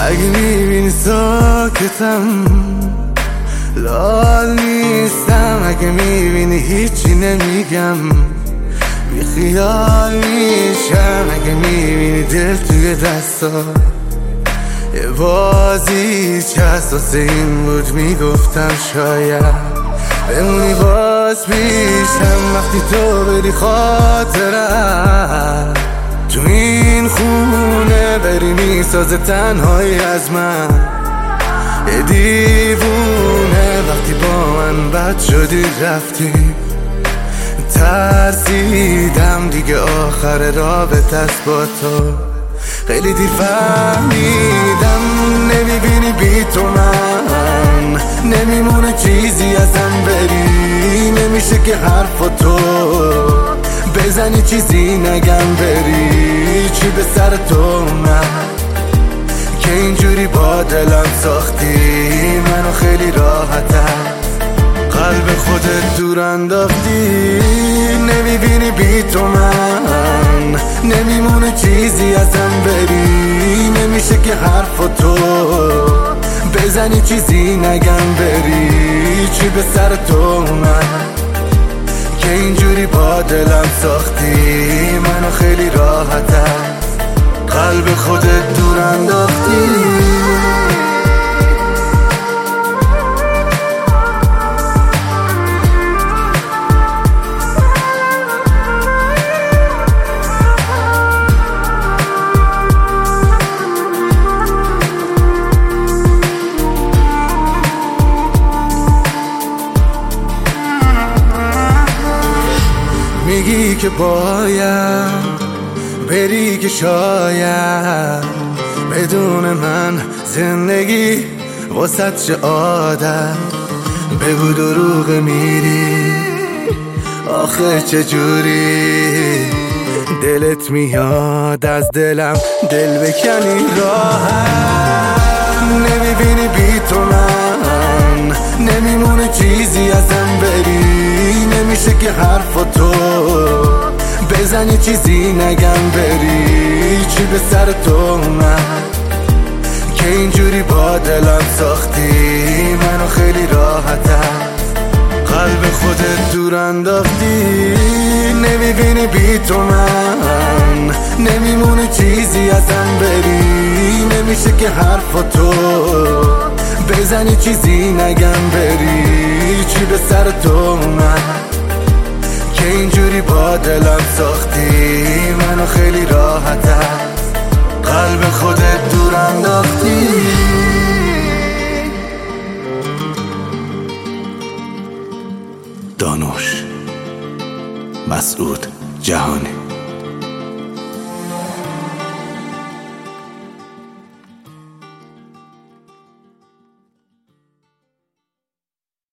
اگه میبینی ساکتم لال نیستم، اگه میبینی هیچی نمیگم بی خیال میشم، اگه میبینی دل توی دستا یه بازی چست واسه این بود میگفتم شاید بمونی باز پیشم وقتی تو بری خاطرم تو این خونه بری میسازه تنهایی از من یه دیوونه وقتی با من بد شدی رفتی ترسیدم دیگه آخر رابطه است با تو خیلی دیر فهمیدم نمیبینی بی تو من نمیمونه چیزی ازم بری نمیشه که حرف تو بزنی چیزی نگم بری چی به سر تو من که اینجوری با دلم ساختی منو خیلی راحتم قلب خودت دور انداختی نمیبینی بی تو من نمیمونه چیزی ازم بری نمیشه که حرف تو بزنی چیزی نگم بری چی به سر تو من که اینجوری با دلم ساختی منو خیلی راحتم قلب خودت دور انداختی میگی که باید بری که شاید بدون من زندگی واسه چه عادت بگو دروغ میری آخه چجوری دلت میاد از دلم دل بکنی راحت نمیبینی بی تو من نمیمونه چیزی ازم بری نمیشه که حرف تو بزنی چیزی نگم بری چی به سر تو من که اینجوری با دلم ساختی منو خیلی راحتم قلب خودت دور انداختی نمیبینی بی تو من نمیمونه چیزی ازم بری نمیشه که حرف تو بزنی چیزی نگم بری چی به سر تو من که اینجوری با دلم ساختی منو خیلی راحتم قلب خودت دور انداختی دانوش مسعود جهانی